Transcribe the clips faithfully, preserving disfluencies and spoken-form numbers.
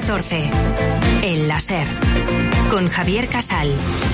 catorce. El láser. Con Javier Casal.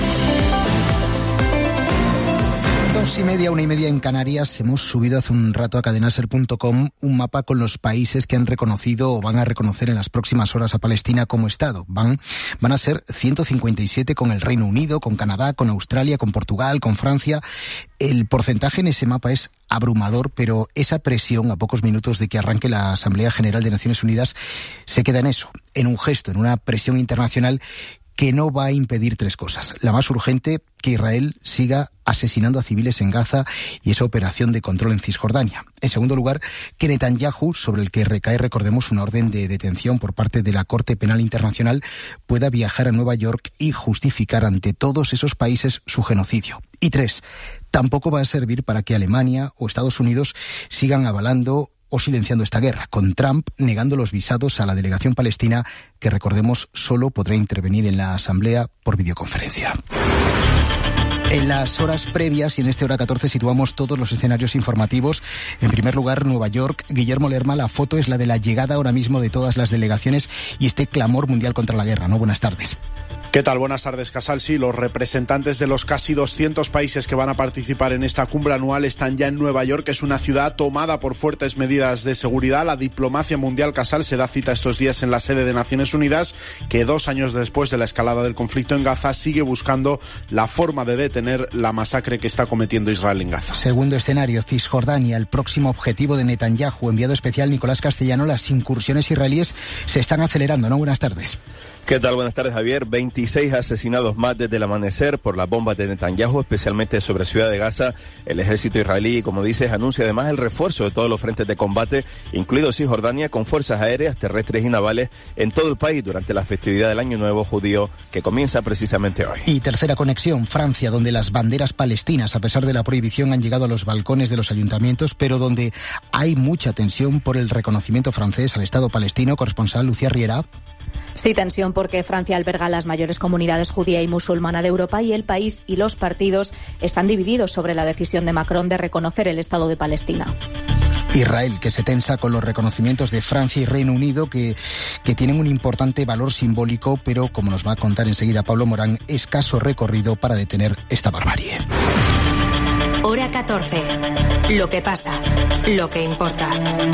Dos y media, una y media en Canarias. Hemos subido hace un rato a cadenaser punto com un mapa con los países que han reconocido o van a reconocer en las próximas horas a Palestina como Estado. Van, van a ser ciento cincuenta y siete con el Reino Unido, con Canadá, con Australia, con Portugal, con Francia. El porcentaje en ese mapa es abrumador, pero esa presión a pocos minutos de que arranque la Asamblea General de Naciones Unidas se queda en eso, en un gesto, en una presión internacional que no va a impedir tres cosas. La más urgente, que Israel siga asesinando a civiles en Gaza y esa operación de control en Cisjordania. En segundo lugar, que Netanyahu, sobre el que recae, recordemos, una orden de detención por parte de la Corte Penal Internacional, pueda viajar a Nueva York y justificar ante todos esos países su genocidio. Y tres, tampoco va a servir para que Alemania o Estados Unidos sigan avalando o silenciando esta guerra, con Trump negando los visados a la delegación palestina, que recordemos solo podrá intervenir en la Asamblea por videoconferencia. En las horas previas y en este hora catorce situamos todos los escenarios informativos. En primer lugar, Nueva York. Guillermo Lerma, la foto es la de la llegada ahora mismo de todas las delegaciones y este clamor mundial contra la guerra, ¿no? Buenas tardes. ¿Qué tal? Buenas tardes, Casal. Sí, los representantes de los casi doscientos países que van a participar en esta cumbre anual están ya en Nueva York, que es una ciudad tomada por fuertes medidas de seguridad. La diplomacia mundial, Casal, se da cita estos días en la sede de Naciones Unidas, que dos años después de la escalada del conflicto en Gaza sigue buscando la forma de detener la masacre que está cometiendo Israel en Gaza. Segundo escenario, Cisjordania, el próximo objetivo de Netanyahu. Enviado especial Nicolás Castellano, las incursiones israelíes se están acelerando, ¿no? Buenas tardes. ¿Qué tal? Buenas tardes, Javier. veintiséis asesinados más desde el amanecer por las bombas de Netanyahu, especialmente sobre Ciudad de Gaza. El ejército israelí, como dices, anuncia además el refuerzo de todos los frentes de combate, incluido Cisjordania, con fuerzas aéreas, terrestres y navales en todo el país durante la festividad del Año Nuevo Judío, que comienza precisamente hoy. Y tercera conexión, Francia, donde las banderas palestinas, a pesar de la prohibición, han llegado a los balcones de los ayuntamientos, pero donde hay mucha tensión por el reconocimiento francés al Estado palestino. Corresponsal Lucía Riera. Sí, tensión porque Francia alberga las mayores comunidades judía y musulmana de Europa y el país y los partidos están divididos sobre la decisión de Macron de reconocer el Estado de Palestina. Israel, que se tensa con los reconocimientos de Francia y Reino Unido, que, que tienen un importante valor simbólico, pero, como nos va a contar enseguida Pablo Morán, escaso recorrido para detener esta barbarie. Hora catorce. Lo que pasa, lo que importa.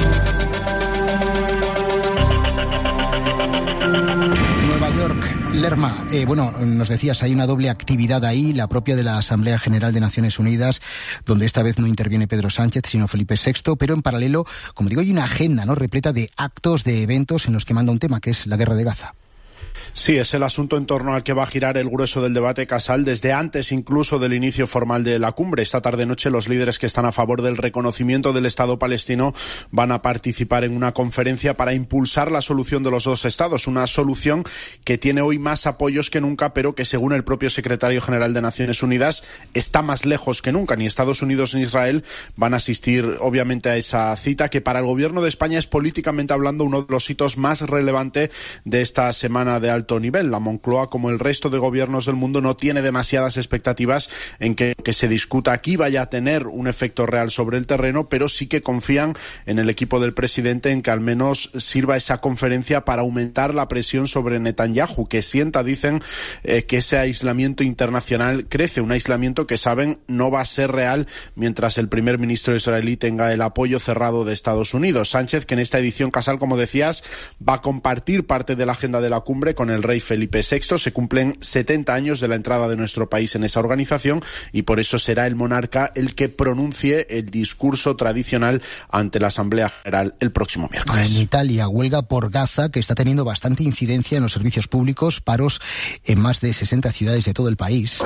Nueva York, Lerma, eh, bueno, nos decías, hay una doble actividad ahí, la propia de la Asamblea General de Naciones Unidas, donde esta vez no interviene Pedro Sánchez, sino Felipe sexto, pero en paralelo, como digo, hay una agenda, ¿no?, repleta de actos, de eventos en los que manda un tema, que es la guerra de Gaza. Sí, es el asunto en torno al que va a girar el grueso del debate, Casal, desde antes incluso del inicio formal de la cumbre. Esta tarde-noche los líderes que están a favor del reconocimiento del Estado palestino van a participar en una conferencia para impulsar la solución de los dos estados, una solución que tiene hoy más apoyos que nunca, pero que, según el propio secretario general de Naciones Unidas, está más lejos que nunca. Ni Estados Unidos ni Israel van a asistir, obviamente, a esa cita, que para el gobierno de España es, políticamente hablando, uno de los hitos más relevantes de esta semana de alto nivel. La Moncloa, como el resto de gobiernos del mundo, no tiene demasiadas expectativas en que, que se discuta aquí vaya a tener un efecto real sobre el terreno, pero sí que confían en el equipo del presidente en que al menos sirva esa conferencia para aumentar la presión sobre Netanyahu, que sienta, dicen, eh, que ese aislamiento internacional crece, un aislamiento que saben no va a ser real mientras el primer ministro israelí tenga el apoyo cerrado de Estados Unidos. Sánchez, que en esta edición, Casal, como decías, va a compartir parte de la agenda de la cumbre con el rey Felipe sexto. Se cumplen setenta años de la entrada de nuestro país en esa organización y por eso será el monarca el que pronuncie el discurso tradicional ante la Asamblea General el próximo miércoles. En Italia, huelga por Gaza, que está teniendo bastante incidencia en los servicios públicos, paros en más de sesenta ciudades de todo el país.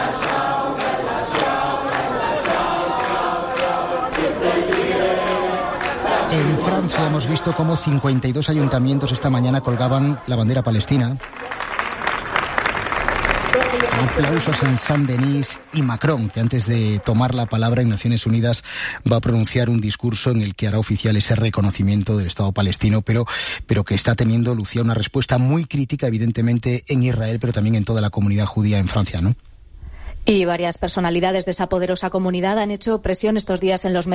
En Francia hemos visto cómo cincuenta y dos ayuntamientos esta mañana colgaban la bandera palestina. Aplausos en Saint-Denis y Macron, que antes de tomar la palabra en Naciones Unidas va a pronunciar un discurso en el que hará oficial ese reconocimiento del Estado palestino, pero, pero que está teniendo, Lucía, una respuesta muy crítica, evidentemente, en Israel, pero también en toda la comunidad judía en Francia, ¿no? Y varias personalidades de esa poderosa comunidad han hecho presión estos días en los medios